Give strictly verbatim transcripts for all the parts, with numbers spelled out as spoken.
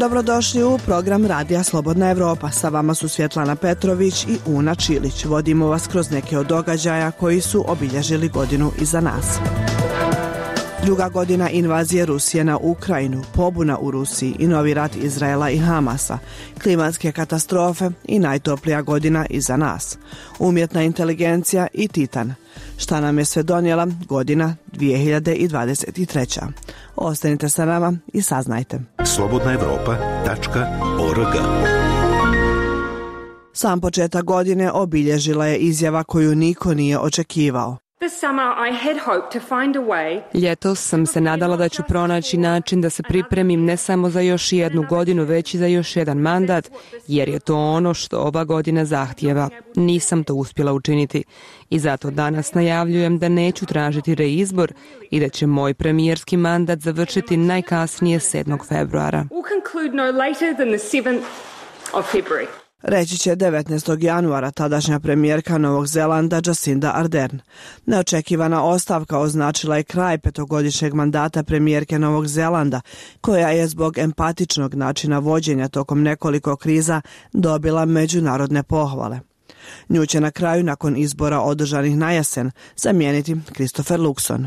Dobrodošli u program Radija Slobodna Evropa. Sa vama su Svjetlana Petrović i Una Čilić. Vodimo vas kroz neke od događaja koji su obilježili godinu iza nas. Druga godina invazije Rusije na Ukrajinu, pobuna u Rusiji i novi rat Izraela i Hamasa, klimatske katastrofe i najtoplija godina iza nas. Umjetna inteligencija i Titan. Šta nam je sve donijela godina dvije hiljade dvadeset treća. Ostanite sa nama i saznajte. slobodna evropa tačka org. Sam početak godine obilježila je izjava koju niko nije očekivao. Ljetos sam se nadala da ću pronaći način da se pripremim ne samo za još jednu godinu, već i za još jedan mandat, jer je to ono što ova godina zahtijeva. Nisam to uspjela učiniti i zato danas najavljujem da neću tražiti reizbor i da će moj premijerski mandat završiti najkasnije sedmog februara. Reći će devetnaestog januara tadašnja premijerka Novog Zelanda Jacinda Ardern. Neočekivana ostavka označila je kraj petogodišnjeg mandata premijerke Novog Zelanda, koja je zbog empatičnog načina vođenja tokom nekoliko kriza dobila međunarodne pohvale. Nju će na kraju, nakon izbora održanih na jesen, zamijeniti Christopher Luxon.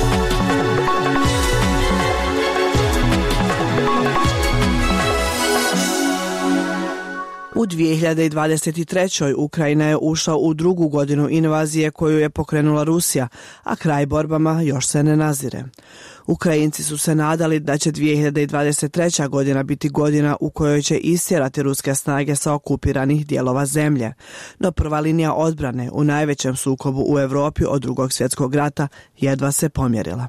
U dvije hiljade dvadeset trećoj. Ukrajina je ušla u drugu godinu invazije koju je pokrenula Rusija, a kraj borbama još se ne nazire. Ukrajinci su se nadali da će dvije hiljade dvadeset treća. godina biti godina u kojoj će istjerati ruske snage sa okupiranih dijelova zemlje. No prva linija odbrane u najvećem sukobu u Europi od drugog svjetskog rata jedva se pomjerila.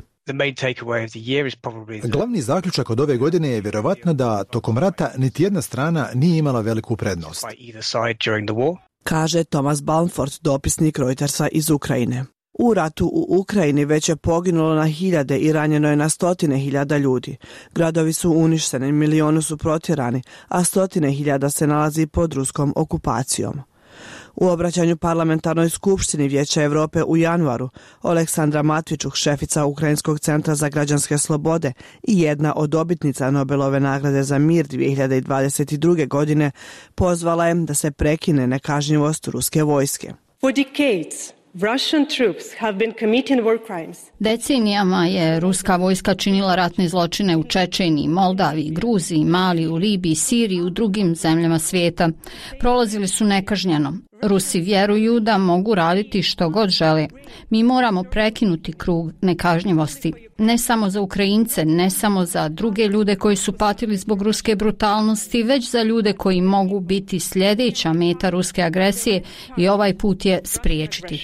Glavni zaključak od ove godine je vjerovatno da tokom rata niti jedna strana nije imala veliku prednost, kaže Thomas Balmford, dopisnik Reutersa iz Ukrajine. U ratu u Ukrajini već je poginulo na hiljade i ranjeno je na stotine hiljada ljudi. Gradovi su uništeni, milioni su protjerani, a stotine hiljada se nalazi pod ruskom okupacijom. U obraćanju parlamentarnoj skupštini Vijeća Europe u januaru, Oleksandra Matvičuk, šefica Ukrajinskog centra za građanske slobode i jedna od dobitnica Nobelove nagrade za mir dvije hiljade dvadeset druge. godine, pozvala je da se prekine nekažnjivost ruske vojske. For decades, Russian troops have been committing war crimes. Decenijama je ruska vojska činila ratne zločine u Čečeniji, Moldaviji, Gruziji, Maliju, Libiji, Siriji i u drugim zemljama svijeta. Prolazili su nekažnjeno. Rusi vjeruju da mogu raditi što god žele. Mi moramo prekinuti krug nekažnjivosti. Ne samo za Ukrajince, ne samo za druge ljude koji su patili zbog ruske brutalnosti, već za ljude koji mogu biti sljedeća meta ruske agresije i ovaj put je spriječiti.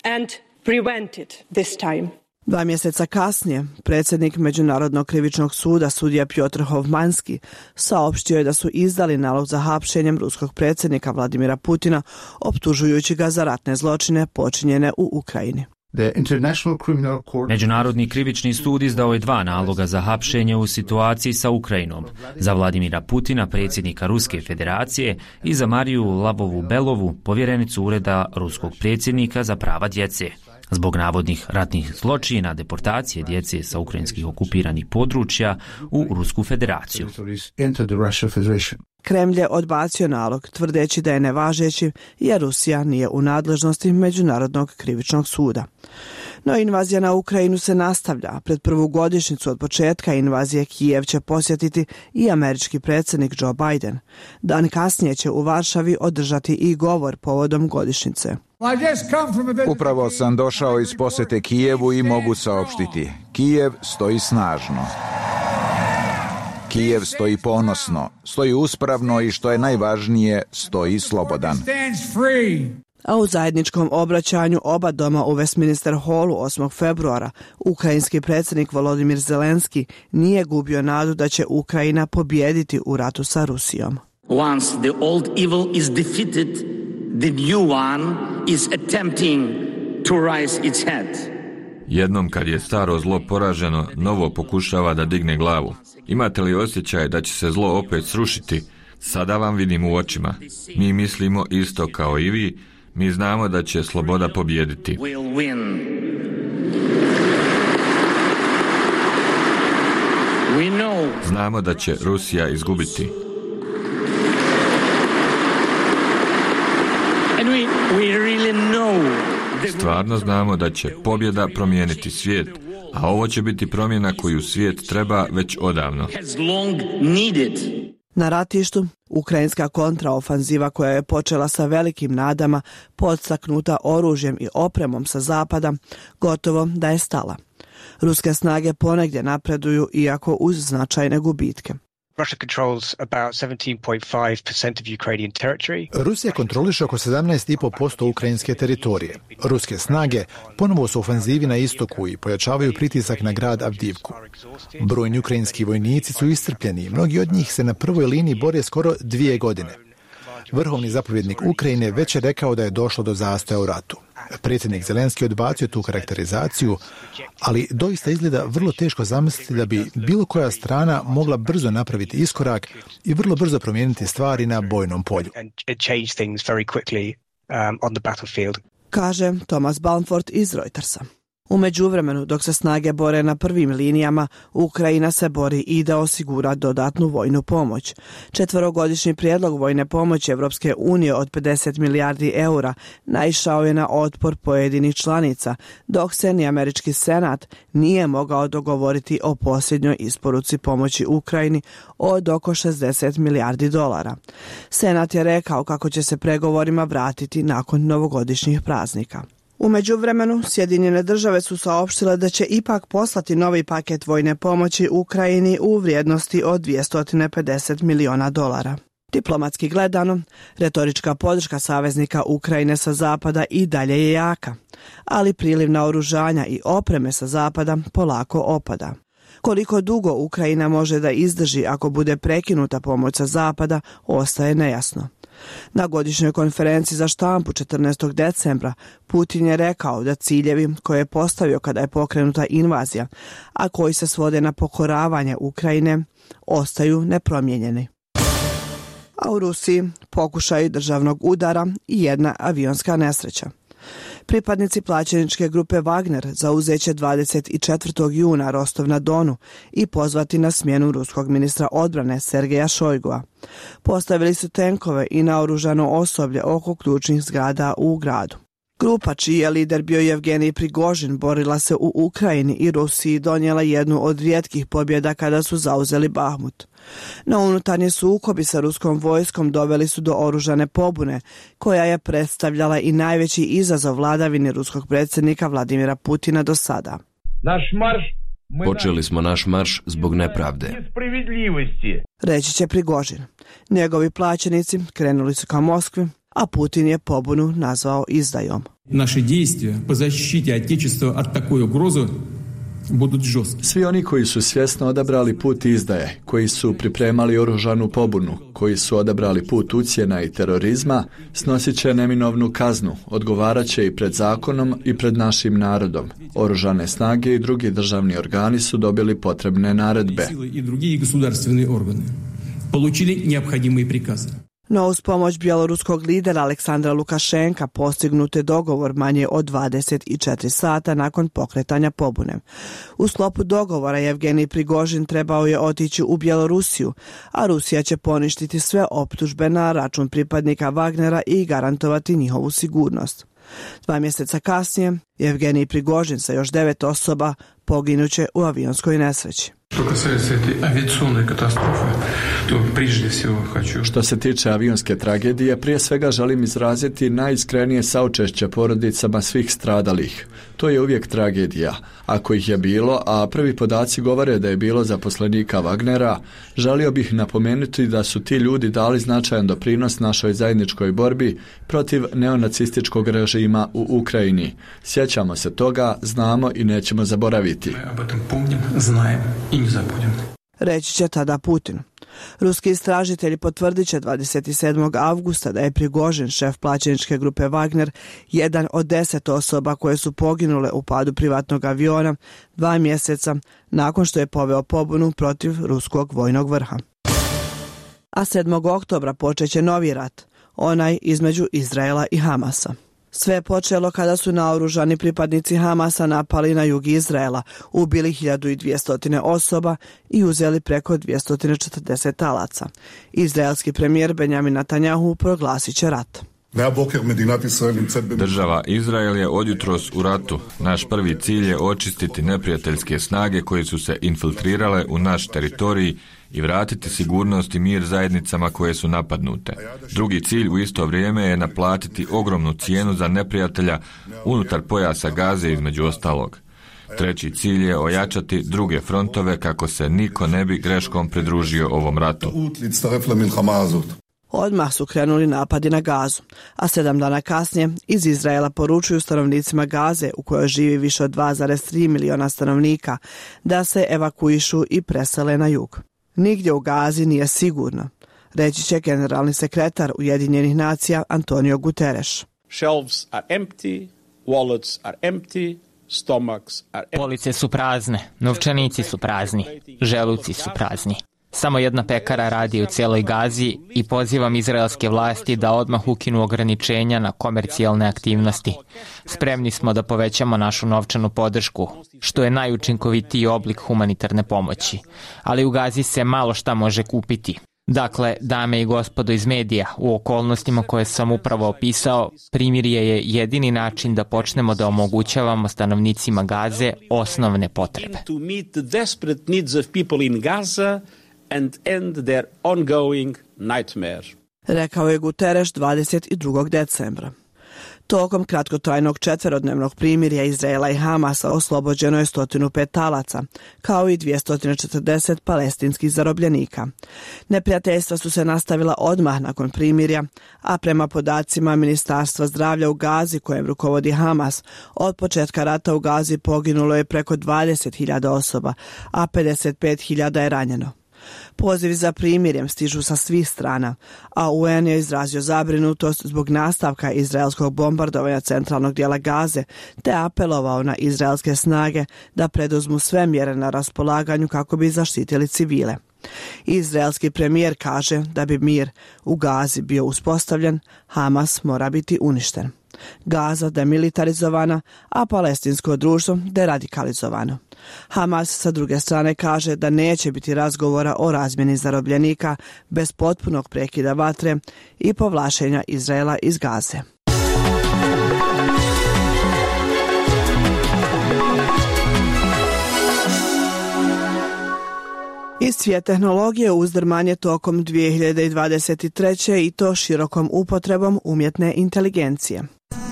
Dva mjeseca kasnije, predsjednik Međunarodnog krivičnog suda, sudija Pjotr Hovmanski, saopštio je da su izdali nalog za hapšenjem ruskog predsjednika Vladimira Putina, optužujući ga za ratne zločine počinjene u Ukrajini. Međunarodni krivični sud izdao je dva naloga za hapšenje u situaciji sa Ukrajinom, za Vladimira Putina, predsjednika Ruske federacije, i za Mariju Lavovu-Belovu, povjerenicu ureda ruskog predsjednika za prava djece, zbog navodnih ratnih zločina, deportacije djece sa ukrajinskih okupiranih područja u Rusku federaciju. Kremlj je odbacio nalog, tvrdeći da je nevažeći jer Rusija nije u nadležnosti Međunarodnog krivičnog suda. No invazija na Ukrajinu se nastavlja. Pred prvu godišnjicu od početka invazije Kijev će posjetiti i američki predsjednik Joe Biden. Dan kasnije će u Varšavi održati i govor povodom godišnjice. Upravo sam došao iz posjete Kijevu i mogu saopštiti. Kijev stoji snažno. Kijev stoji ponosno, stoji uspravno i što je najvažnije, stoji slobodan. A u zajedničkom obraćanju oba doma u Westminster Hallu osmog februara ukrajinski predsjednik Volodymyr Zelenski nije gubio nadu da će Ukrajina pobijediti u ratu sa Rusijom. Once the old evil is defeated, the new one is attempting to raise its head. Jednom kad je staro zlo poraženo, novo pokušava da digne glavu. Imate li osjećaj da će se zlo opet srušiti? Sada vam vidim u očima. Mi mislimo isto kao i vi. Mi znamo da će sloboda pobijediti. Znamo da će Rusija izgubiti. Stvarno znamo da će pobjeda promijeniti svijet, a ovo će biti promjena koju svijet treba već odavno. Na ratištu, ukrajinska kontraofanziva koja je počela sa velikim nadama, podstaknuta oružjem i opremom sa zapada, gotovo da je stala. Ruske snage ponegdje napreduju, iako uz značajne gubitke. Rusija kontroliše oko sedamnaest zarez pet posto ukrajinske teritorije. Ruske snage ponovo su u ofanzivi na istoku i pojačavaju pritisak na grad Avdivku. Brojni ukrajinski vojnici su iscrpljeni i mnogi od njih se na prvoj liniji bore skoro dvije godine. Vrhovni zapovjednik Ukrajine već je rekao da je došlo do zastoja u ratu. Predsjednik Zelenski odbacio tu karakterizaciju, ali doista izgleda vrlo teško zamisliti da bi bilo koja strana mogla brzo napraviti iskorak i vrlo brzo promijeniti stvari na bojnom polju. Kaže Thomas Balford iz Reutersa. U međuvremenu, dok se snage bore na prvim linijama, Ukrajina se bori i da osigura dodatnu vojnu pomoć. Četverogodišnji prijedlog vojne pomoći Evropske unije od pedeset milijardi eura naišao je na otpor pojedinih članica, dok se ni američki senat nije mogao dogovoriti o posljednjoj isporuci pomoći Ukrajini od oko šezdeset milijardi dolara. Senat je rekao kako će se pregovorima vratiti nakon novogodišnjih praznika. U međuvremenu, Sjedinjene države su saopštile da će ipak poslati novi paket vojne pomoći Ukrajini u vrijednosti od dvjesto pedeset miliona dolara. Diplomatski gledano, retorička podrška saveznika Ukrajine sa zapada i dalje je jaka, ali priliv naoružanja i opreme sa zapada polako opada. Koliko dugo Ukrajina može da izdrži ako bude prekinuta pomoć sa zapada, ostaje nejasno. Na godišnjoj konferenciji za štampu četrnaestog decembra Putin je rekao da ciljevi koje je postavio kada je pokrenuta invazija, a koji se svode na pokoravanje Ukrajine, ostaju nepromijenjeni. A u Rusiji pokušaj državnog udara i jedna avionska nesreća. Pripadnici plaćeničke grupe Wagner zauzeće dvadeset četvrtog juna Rostov na Donu i pozvati na smjenu ruskog ministra odbrane Sergeja Šojgua. Postavili su tenkove i naoružano osoblje oko ključnih zgrada u gradu. Grupa čiji je lider bio Evgenij Prigožin borila se u Ukrajini i Rusiji donijela jednu od rijetkih pobjeda kada su zauzeli Bahmut. Na unutarnji sukobi sa ruskom vojskom doveli su do oružane pobune, koja je predstavljala i najveći izazov vladavini ruskog predsjednika Vladimira Putina do sada. Naš marš Počeli smo naš marš zbog nepravde. Reći će Prigožin. Njegovi plaćenici krenuli su ka Moskvi, a Putin je pobunu nazvao izdajom. Naše действия по защите Отечества от такой угрозы будут жесткие. Svi oni koji su svjesno odabrali put izdaje, koji su pripremali oružanu pobunu, koji su odabrali put ucjena i terorizma, snosit će neminovnu kaznu, odgovarat će i pred zakonom i pred našim narodom. Oružane snage i drugi državni organi su dobili potrebne naredbe. I drugi государственные органы получили необходимые приказы. No uz pomoć bjeloruskog lidera Aleksandra Lukašenka postignut je dogovor manje od dvadeset četiri sata nakon pokretanja pobune. U sklopu dogovora Evgenij Prigožin trebao je otići u Bjelorusiju, a Rusija će poništiti sve optužbe na račun pripadnika Wagnera i garantovati njihovu sigurnost. Dva mjeseca kasnije, Evgenij Prigožin sa još devet osoba poginuće u avionskoj nesreći. Što se tiče avionske tragedije, prije svega želim izraziti najiskrenije saučešće porodicama svih stradalih. To je uvijek tragedija. Ako ih je bilo, a prvi podaci govore da je bilo zaposlenika Wagnera, želio bih napomenuti da su ti ljudi dali značajan doprinos našoj zajedničkoj borbi protiv neonacističkog režima u Ukrajini. Sjećamo se toga, znamo i nećemo zaboraviti. Reći će tada Putin. Ruski istražitelji potvrdit će dvadeset sedmog avgusta da je Prigožin, šef plaćeničke grupe Wagner, jedan od deset osoba koje su poginule u padu privatnog aviona dva mjeseca nakon što je poveo pobunu protiv ruskog vojnog vrha. A sedmog oktobra počeće novi rat, onaj između Izraela i Hamasa. Sve je počelo kada su naoružani pripadnici Hamasa napali na jug Izraela, ubili hiljadu dvjesto osoba i uzeli preko dvjesto četrdeset talaca. Izraelski premijer Benjamin Netanjahu proglasit će rat. Država Izrael je odjutros u ratu. Naš prvi cilj je očistiti neprijateljske snage koje su se infiltrirale u naš teritorij i vratiti sigurnost i mir zajednicama koje su napadnute. Drugi cilj u isto vrijeme je naplatiti ogromnu cijenu za neprijatelja unutar pojasa Gaze između ostalog. Treći cilj je ojačati druge frontove kako se niko ne bi greškom pridružio ovom ratu. Odmah su krenuli napadi na Gazu, a sedam dana kasnije iz Izraela poručuju stanovnicima Gaze, u kojoj živi više od dva zarez tri miliona stanovnika, da se evakuišu i presele na jug. Nigdje u Gazi nije sigurno, reći će generalni sekretar Ujedinjenih nacija Antonio Guterres. Shelves are empty, wallets are empty, stomachs are empty. Police su prazne, novčanici su prazni, želuci su prazni. Samo jedna pekara radi u cijeloj Gazi i pozivam izraelske vlasti da odmah ukinu ograničenja na komercijalne aktivnosti. Spremni smo da povećamo našu novčanu podršku, što je najučinkovitiji oblik humanitarne pomoći. Ali u Gazi se malo šta može kupiti. Dakle, dame i gospodo iz medija, u okolnostima koje sam upravo opisao, primirje je jedini način da počnemo da omogućavamo stanovnicima Gaze osnovne potrebe. And end their ongoing nightmare. Rekao je Guterres dvadeset drugog decembra. Tokom kratkotrajnog četverodnevnog primirja Izraela i Hamasa oslobođeno je sto pet talaca, kao i dvjesto četrdeset palestinskih zarobljenika. Neprijateljstva su se nastavila odmah nakon primirja, a prema podacima Ministarstva zdravlja u Gazi, kojem rukovodi Hamas, od početka rata u Gazi poginulo je preko dvadeset hiljada osoba, a pedeset pet hiljada je ranjeno. Pozivi za primirjem stižu sa svih strana, a U N je izrazio zabrinutost zbog nastavka izraelskog bombardovanja centralnog dijela Gaze, te apelovao na izraelske snage da preduzmu sve mjere na raspolaganju kako bi zaštitili civile. Izraelski premijer kaže da bi mir u Gazi bio uspostavljen, Hamas mora biti uništen. Gaza demilitarizovana, a palestinsko društvo deradikalizovano. Hamas sa druge strane kaže da neće biti razgovora o razmjeni zarobljenika bez potpunog prekida vatre i povlačenja Izraela iz Gaze. Iz svijet tehnologije uzdrmanje tokom dvije hiljade dvadeset treće i to širokom upotrebom umjetne inteligencije.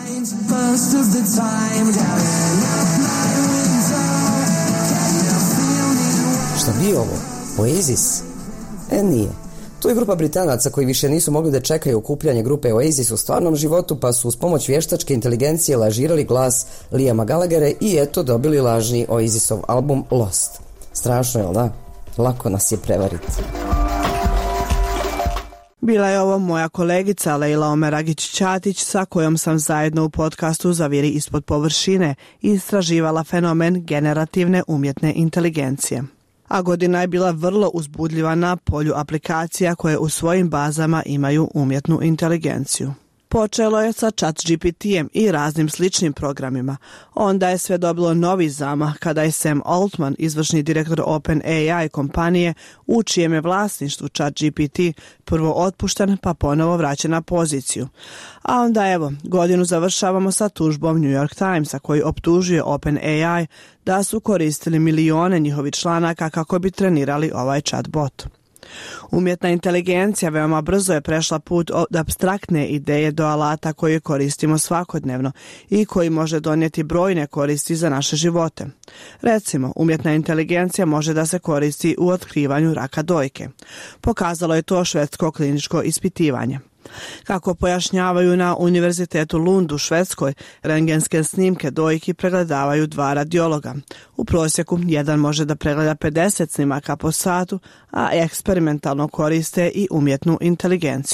Šta bi ovo? Oasis? E, nije. To je grupa Britanaca koji više nisu mogli da čekaju okupljanje grupe Oasis u stvarnom životu, pa su uz pomoć vještačke inteligencije lažirali glas Liama Gallaghera i eto dobili lažni Oasisov album Lost. Strašno, jel da? Lako nas je prevariti. Bila je ovo moja kolegica Lejla Omeragić-Ćatić sa kojom sam zajedno u podcastu Zaviri ispod površine istraživala fenomen generativne umjetne inteligencije. A godina je bila vrlo uzbudljiva na polju aplikacija koje u svojim bazama imaju umjetnu inteligenciju. Počelo je sa ChatGPT-em i raznim sličnim programima. Onda je sve dobilo novi zamah kada je Sam Altman, izvršni direktor OpenAI kompanije, u čijem je vlasništvu ChatGPT prvo otpušten pa ponovo vraćen na poziciju. A onda evo, godinu završavamo sa tužbom New York Timesa koji optužuje OpenAI da su koristili milijone njihovih članaka kako bi trenirali ovaj chatbot. Umjetna inteligencija veoma brzo je prešla put od apstraktne ideje do alata koje koristimo svakodnevno i koji može donijeti brojne koristi za naše živote. Recimo, umjetna inteligencija može da se koristi u otkrivanju raka dojke. Pokazalo je to švedsko kliničko ispitivanje. Kako pojašnjavaju na Univerzitetu Lund u Švedskoj, rentgenske snimke dojki pregledavaju dva radiologa. U prosjeku jedan može da pregleda pedeset snimaka po satu, a eksperimentalno koriste i umjetnu inteligenciju.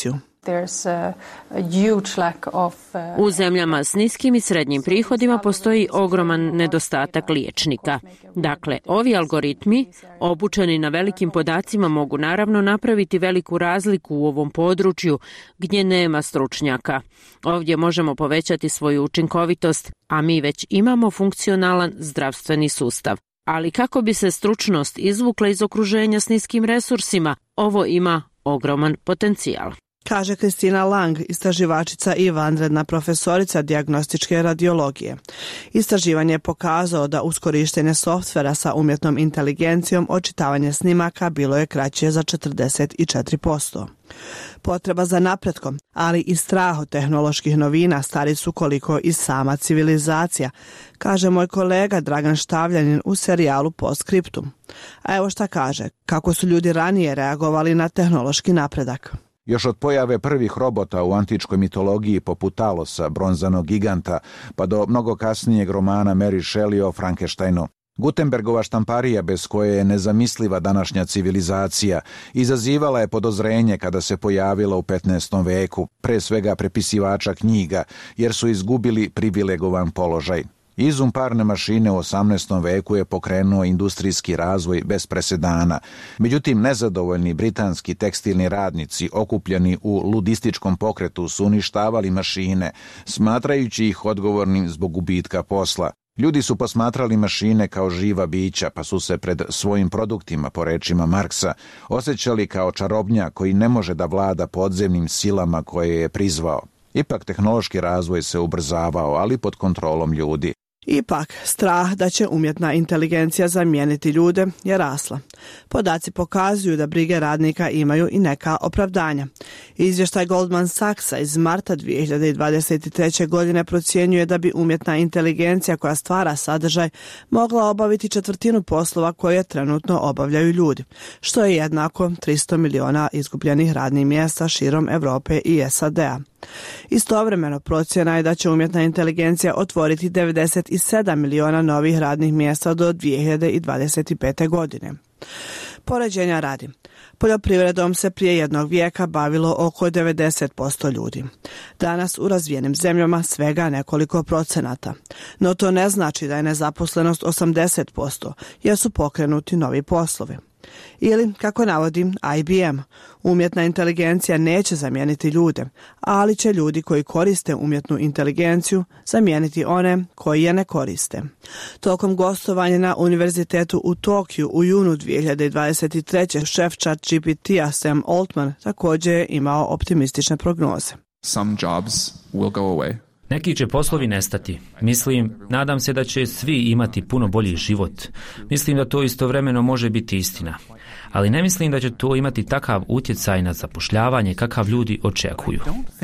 U zemljama s niskim i srednjim prihodima postoji ogroman nedostatak liječnika. Dakle, ovi algoritmi, obučeni na velikim podacima, mogu naravno napraviti veliku razliku u ovom području gdje nema stručnjaka. Ovdje možemo povećati svoju učinkovitost, a mi već imamo funkcionalan zdravstveni sustav. Ali kako bi se stručnost izvukla iz okruženja s niskim resursima, ovo ima ogroman potencijal. Kaže Kristina Lang, istraživačica i vanredna profesorica dijagnostičke radiologije. Istraživanje je pokazalo da uz korištenje softvera sa umjetnom inteligencijom očitavanje snimaka bilo je kraće za četrdeset četiri posto. Potreba za napretkom, ali i strah od tehnoloških novina stari su koliko i sama civilizacija, kaže moj kolega Dragan Štavljanin u serijalu Postscriptum. A evo šta kaže, kako su ljudi ranije reagovali na tehnološki napredak. Još od pojave prvih robota u antičkoj mitologiji poput Talosa, bronzanog giganta, pa do mnogo kasnijeg romana Mary Shelley o Frankensteinu, Gutenbergova štamparija, bez koje je nezamisliva današnja civilizacija, izazivala je podozrenje kada se pojavila u petnaestom veku, pre svega prepisivača knjiga, jer su izgubili privilegovan položaj. Izum parne mašine u osamnaestom veku je pokrenuo industrijski razvoj bez presedana. Međutim, nezadovoljni britanski tekstilni radnici okupljeni u ludističkom pokretu su uništavali mašine, smatrajući ih odgovornim zbog gubitka posla. Ljudi su posmatrali mašine kao živa bića, pa su se pred svojim produktima, po rečima Marksa, osjećali kao čarobnjak koji ne može da vlada podzemnim silama koje je prizvao. Ipak tehnološki razvoj se ubrzavao, ali pod kontrolom ljudi. Ipak, strah da će umjetna inteligencija zamijeniti ljude je rasla. Podaci pokazuju da brige radnika imaju i neka opravdanja. Izvještaj Goldman Sachsa iz marta dvije hiljade dvadeset treće. godine procjenjuje da bi umjetna inteligencija koja stvara sadržaj mogla obaviti četvrtinu poslova koje trenutno obavljaju ljudi, što je jednako tristo miliona izgubljenih radnih mjesta širom Europe i S A D-a. Istovremeno procjena je da će umjetna inteligencija otvoriti devedeset sedam miliona novih radnih mjesta do dvije hiljade dvadeset pete. godine. Poređenja radi. Poljoprivredom se prije jednog vijeka bavilo oko devedeset posto ljudi. Danas u razvijenim zemljama svega nekoliko procenata. No to ne znači da je nezaposlenost osamdeset posto, jer su pokrenuti novi poslovi. Ili, kako navodi I B M, umjetna inteligencija neće zamijeniti ljude, ali će ljudi koji koriste umjetnu inteligenciju zamijeniti one koji je ne koriste. Tokom gostovanja na univerzitetu u Tokiju u junu dvije hiljade dvadeset treće. šef Chat G P T-a Sam Altman također je imao optimistične prognoze. Some jobs will go away. Neki će poslovi nestati. Mislim, nadam se da će svi imati puno bolji život. Mislim da to istovremeno može biti istina. Ali ne mislim da će to imati takav utjecaj na zapošljavanje kakav ljudi očekuju.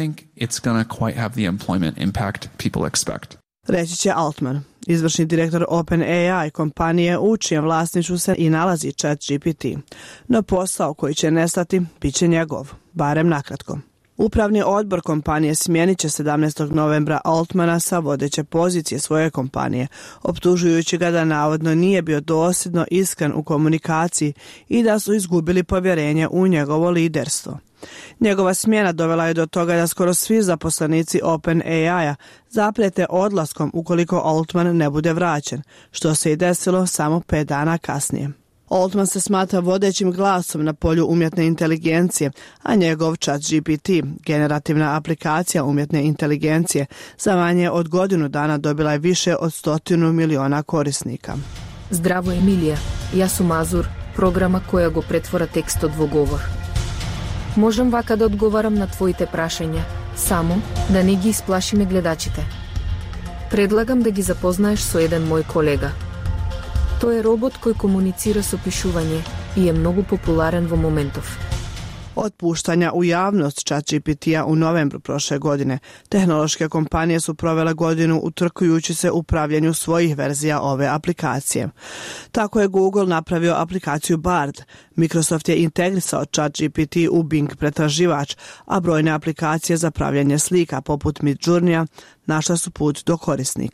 Reći će Altman, izvršni direktor OpenAI kompanije u čijem vlasništvu se i nalazi Chat G P T. No posao koji će nestati bit će njegov, barem nakratko. Upravni odbor kompanije smijenit će sedamnaestog novembra Altmana sa vodeće pozicije svoje kompanije, optužujući ga da navodno nije bio dosljedno iskren u komunikaciji i da su izgubili povjerenje u njegovo liderstvo. Njegova smjena dovela je do toga da skoro svi zaposlenici OpenAI-a zaprijete odlaskom ukoliko Altman ne bude vraćen, što se i desilo samo pet dana kasnije. Altman se smatra vodećim glasom na polju umjetne inteligencije, a njegov Chat G P T, generativna aplikacija umjetne inteligencije, za manje od godinu dana dobila je više od stotinu miliona korisnika. Zdravo Emilija, ja su Mazur, programa koja go pretvora tekst od vogovor. Možem vaka da odgovaram na tvojite prašenja, samo da ne gi isplašime gledačite. Predlagam da gi zapoznaješ so jedan moj kolega. To je robot koji komunicira s opišuvanje i je mnogo popularen v momentov. Od puštanja u javnost Chat G P T-a u novembru prošle godine, tehnološke kompanije su provele godinu utrkujući se u pravljenju svojih verzija ove aplikacije. Tako je Google napravio aplikaciju Bard, Microsoft je integrisao Chat G P T u Bing pretraživač, a brojne aplikacije za pravljanje slika poput Midjourney našla su put do korisnika.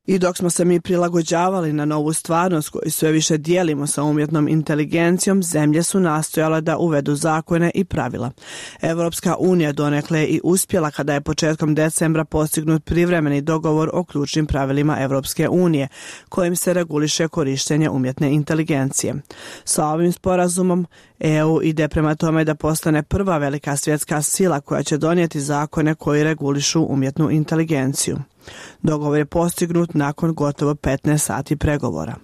I dok smo se mi prilagođavali na novu stvarnost koju sve više dijelimo sa umjetnom inteligencijom, zemlje su nastojale da uvedu zakone i pravila. Europska unija donekle je i uspjela kada je početkom decembra postignut privremeni dogovor o ključnim pravilima Europske unije, kojim se reguliše korištenje umjetne inteligencije. Sa ovim sporazumom E U ide prema tome da postane prva velika svjetska sila koja će donijeti zakone koji regulišu umjetnu inteligenciju. Dogovor je postignut nakon gotovo petnaest sati pregovora.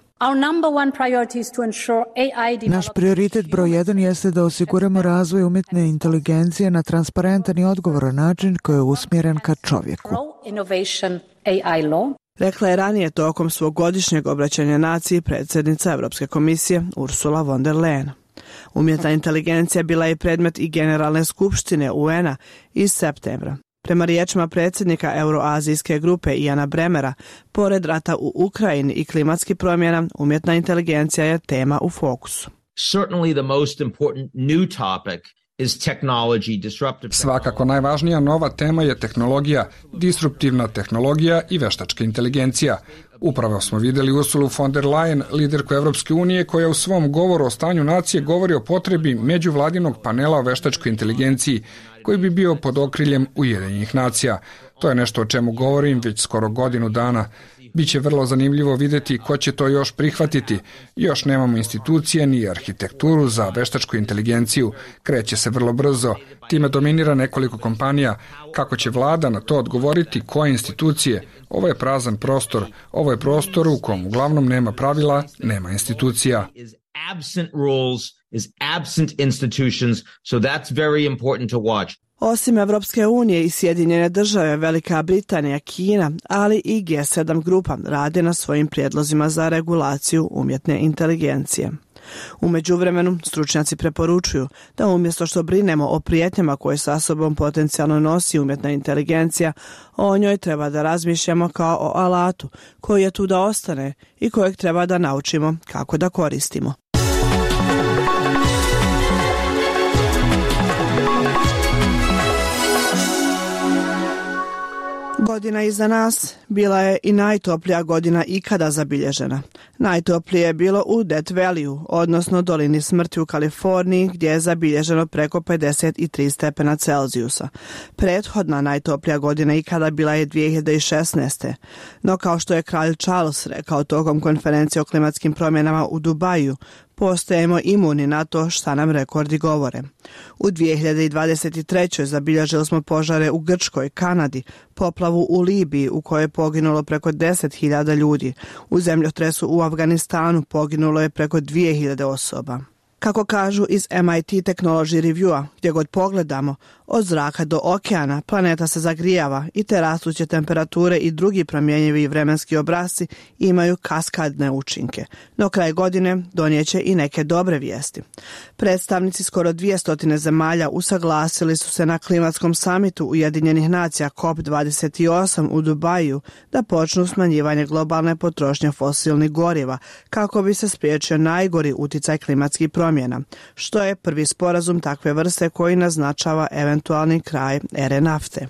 Naš prioritet broj jedan jeste da osiguramo razvoj umjetne inteligencije na transparentan i odgovoran način koji je usmjeren ka čovjeku. Rekla je ranije tokom svog godišnjeg obraćanja naciji predsjednica Europske komisije Ursula von der Leyen. Umjetna inteligencija bila je predmet i Generalne skupštine U N-a iz septembra. Prema riječima predsjednika Euroazijske grupe Iana Bremera, pored rata u Ukrajini i klimatskih promjena, umjetna inteligencija je tema u fokusu. Certainly the most important new topic is technology, disruptive. Svakako najvažnija nova tema je tehnologija, disruptivna tehnologija i veštačka inteligencija. Upravo smo vidjeli Ursulu von der Leyen, liderku Evropske unije, koja u svom govoru o stanju nacije govori o potrebi međuvladinog panela o veštačkoj inteligenciji, koji bi bio pod okriljem Ujedinjenih nacija. To je nešto o čemu govorim već skoro godinu dana. Biće vrlo zanimljivo vidjeti ko će to još prihvatiti. Još nemamo institucije ni arhitekturu za veštačku inteligenciju. Kreće se vrlo brzo. Time dominira nekoliko kompanija. Kako će vlada na to odgovoriti, koje institucije? Ovo je prazan prostor. Ovo je prostor u kom uglavnom nema pravila, nema institucija. Absent rules, is absent institutions, so that's very important to watch. Osim Evropske unije i Sjedinjene države, Velika Britanija, Kina, ali i G sedam grupa rade na svojim prijedlozima za regulaciju umjetne inteligencije. U međuvremenu, stručnjaci preporučuju da umjesto što brinemo o prijetnjama koje sa sobom potencijalno nosi umjetna inteligencija, o njoj treba da razmišljamo kao o alatu koji je tu da ostane i kojeg treba da naučimo kako da koristimo. Godina iza nas bila je i najtoplija godina ikada zabilježena. Najtoplije je bilo u Death Valley, odnosno dolini smrti u Kaliforniji, gdje je zabilježeno preko pedeset tri stepena Celzijusa. Prethodna najtoplija godina ikada bila je dvije hiljade šesnaeste. No kao što je kralj Charles rekao tokom konferencije o klimatskim promjenama u Dubaju, postajemo imuni na to šta nam rekordi govore. U dvije hiljade dvadeset trećoj zabilježili smo požare u Grčkoj, Kanadi, poplavu u Libiji u kojoj je poginulo preko deset hiljada ljudi. U zemljotresu u Afganistanu poginulo je preko dvije hiljade osoba. Kako kažu iz M I T Technology Reviewa, gdje god pogledamo, od zraka do okeana planeta se zagrijava i te rastuće temperature i drugi promjenjivi vremenski obrasci imaju kaskadne učinke. No kraj godine donijeće i neke dobre vijesti. Predstavnici skoro dvjesto zemalja usaglasili su se na klimatskom samitu Ujedinjenih nacija C O P dvadeset osam u Dubaju da počnu smanjivanje globalne potrošnje fosilnih goriva kako bi se spriječio najgori uticaj klimatskih promjena, što je prvi sporazum takve vrste koji naznačava eventualni kraj ere nafte.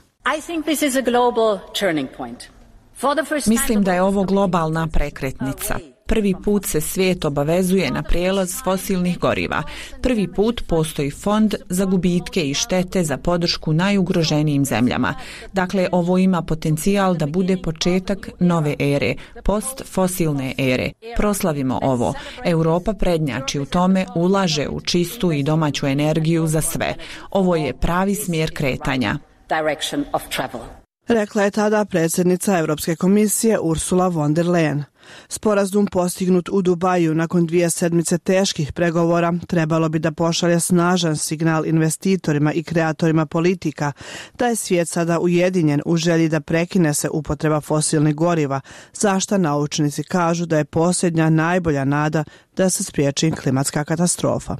Mislim da je ovo globalna prekretnica. Prvi put se svijet obavezuje na prijelaz fosilnih goriva. Prvi put postoji fond za gubitke i štete za podršku najugroženijim zemljama. Dakle, ovo ima potencijal da bude početak nove ere, postfosilne ere. Proslavimo ovo. Europa prednjači u tome, ulaže u čistu i domaću energiju za sve. Ovo je pravi smjer kretanja. Rekla je tada predsjednica Europske komisije Ursula von der Leyen. Sporazum postignut u Dubaju nakon dvije sedmice teških pregovora trebalo bi da pošalje snažan signal investitorima i kreatorima politika da je svijet sada ujedinjen u želji da prekine se upotreba fosilnih goriva, za što naučnici kažu da je posljednja najbolja nada da se spriječi klimatska katastrofa.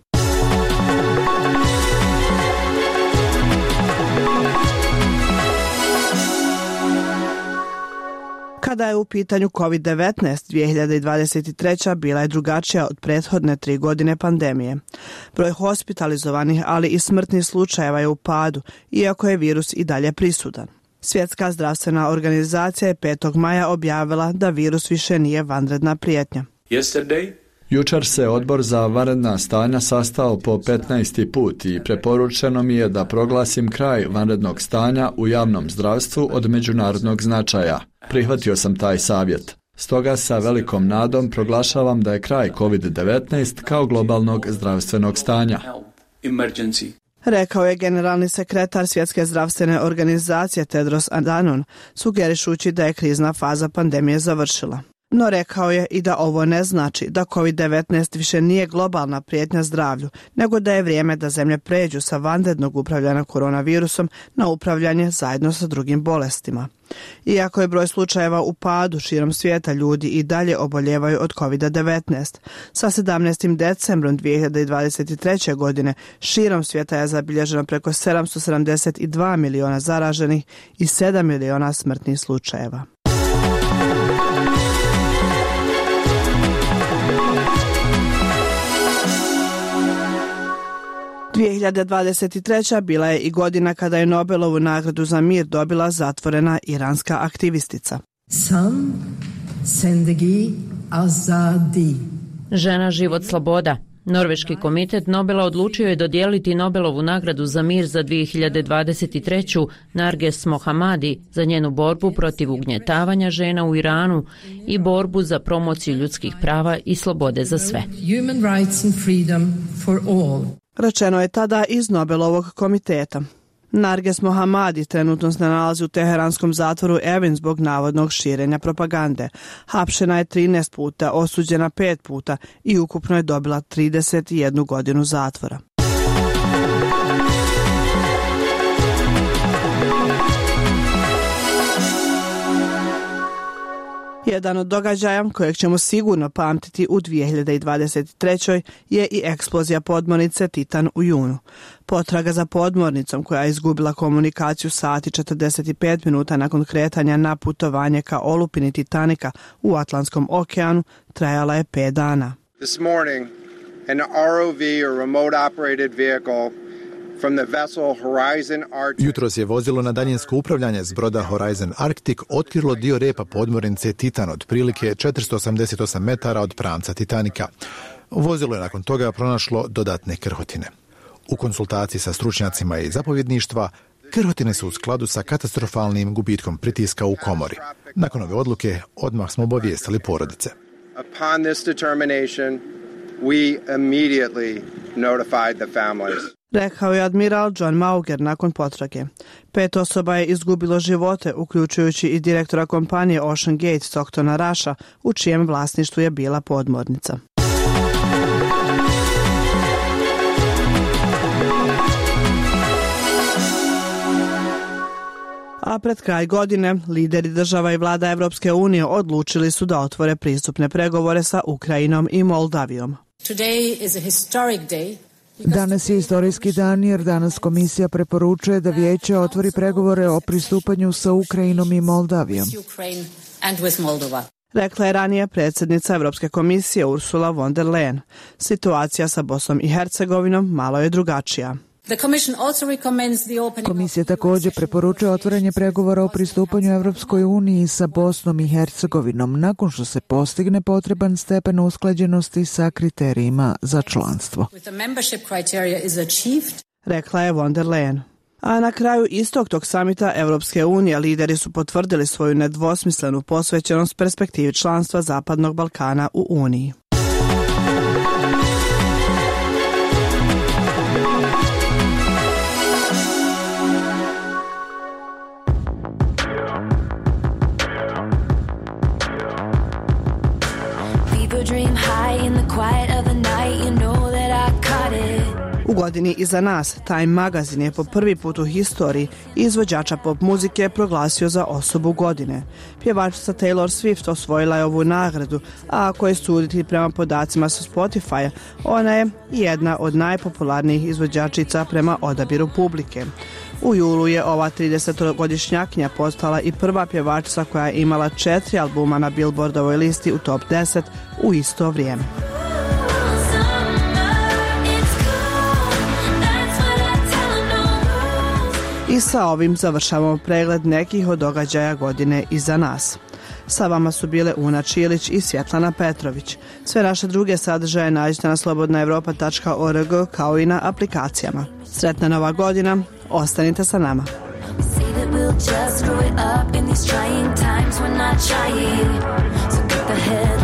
Kada je u pitanju kovid devetnaest, dvije hiljade dvadeset treća bila je drugačija od prethodne tri godine pandemije. Broj hospitalizovanih, ali i smrtnih slučajeva je u padu, iako je virus i dalje prisutan. Svjetska zdravstvena organizacija je petog maja objavila da virus više nije vanredna prijetnja. Yesterday Jučer se odbor za vanredna stanja sastao po petnaesti put i preporučeno mi je da proglasim kraj vanrednog stanja u javnom zdravstvu od međunarodnog značaja. Prihvatio sam taj savjet. Stoga sa velikom nadom proglašavam da je kraj kovid devetnaest kao globalnog zdravstvenog stanja. Rekao je generalni sekretar Svjetske zdravstvene organizacije Tedros Adhanom, sugerišući da je krizna faza pandemije završila. No rekao je i da ovo ne znači da kovid devetnaest više nije globalna prijetnja zdravlju, nego da je vrijeme da zemlje pređu sa vanrednog upravljanja koronavirusom na upravljanje zajedno sa drugim bolestima. Iako je broj slučajeva u padu širom svijeta, ljudi i dalje oboljevaju od kovid devetnaest. Sa sedamnaestim decembrom dvije hiljade dvadeset treće. godine širom svijeta je zabilježeno preko sedamsto sedamdeset dva miliona zaraženih i sedam miliona smrtnih slučajeva. dvije hiljade dvadeset treća. bila je i godina kada je Nobelovu nagradu za mir dobila zatvorena iranska aktivistica. Sam Zendagi Azadi. Žena, život, sloboda. Norveški komitet Nobela odlučio je dodijeliti Nobelovu nagradu za mir za dvije hiljade dvadeset treću. Narges Mohammadi za njenu borbu protiv ugnjetavanja žena u Iranu i borbu za promociju ljudskih prava i slobode za sve. Human rights and freedom for all. Rečeno je tada iz Nobelovog komiteta. Narges Mohammadi trenutno se nalazi u teheranskom zatvoru Evin zbog navodnog širenja propagande. Hapšena je trinaest puta, osuđena pet puta i ukupno je dobila trideset jednu godinu zatvora. Jedan od događaja kojeg ćemo sigurno pamtiti u dvije hiljade dvadeset trećoj. je i eksplozija podmornice Titan u junu. Potraga za podmornicom koja je izgubila komunikaciju sat i četrdeset pet minuta nakon kretanja na putovanje ka olupini Titanika u Atlantskom okeanu trajala je pet dana. This morning, an R O V or remote operated vehicle from the vessel Horizon Arctic. Jutros je vozilo na daljinsko upravljanje s broda Horizon Arctic otkrilo dio repa podmornice Titan od prilike četiristo osamdeset osam metara od pramca Titanika. Vozilo je nakon toga pronašlo dodatne krhotine. U konsultaciji sa stručnjacima i zapovjedništva, krhotine su u skladu sa katastrofalnim gubitkom pritiska u komori. Nakon ove odluke odmah smo obavijestili porodice. Upon this determination, we immediately notified the families. Rekao je admiral John Mauger nakon potrage. Pet osoba je izgubilo živote, uključujući i direktora kompanije Ocean Gate Stocktona Rusha, u čijem vlasništvu je bila podmornica. A pred kraj godine, lideri država i vlada Evropske unije odlučili su da otvore pristupne pregovore sa Ukrajinom i Moldavijom. Today is a historic day. Danas je istorijski dan jer danas komisija preporučuje da vijeće otvori pregovore o pristupanju sa Ukrajinom i Moldavijom. Rekla je ranije predsjednica Evropske komisije Ursula von der Leyen. Situacija sa Bosnom i Hercegovinom malo je drugačija. Komisija također preporučuje otvaranje pregovora o pristupanju Evropskoj uniji sa Bosnom i Hercegovinom nakon što se postigne potreban stepen usklađenosti sa kriterijima za članstvo. Rekla je von der Leyen. A na kraju istog tog samita Evropske unije lideri su potvrdili svoju nedvosmislenu posvećenost perspektivi članstva Zapadnog Balkana u Uniji. U godini iza nas, Time magazin je po prvi put u historiji izvođača pop muzike proglasio za osobu godine. Pjevačica Taylor Swift osvojila je ovu nagradu, a ako je suditi prema podacima sa Spotify, ona je jedna od najpopularnijih izvođačica prema odabiru publike. U julu je ova tridesetogodišnjakinja postala i prva pjevačica koja je imala četiri albuma na Billboardovoj listi u top deset u isto vrijeme. I sa ovim završavamo pregled nekih od događaja godine iza nas. Sa vama su bile Una Čilić i Svjetlana Petrović. Sve naše druge sadržaje nađete na slobodna europa tačka org kao i na aplikacijama. Sretna nova godina, ostanite sa nama. Just grow it up in these trying times, we're not trying, so get the head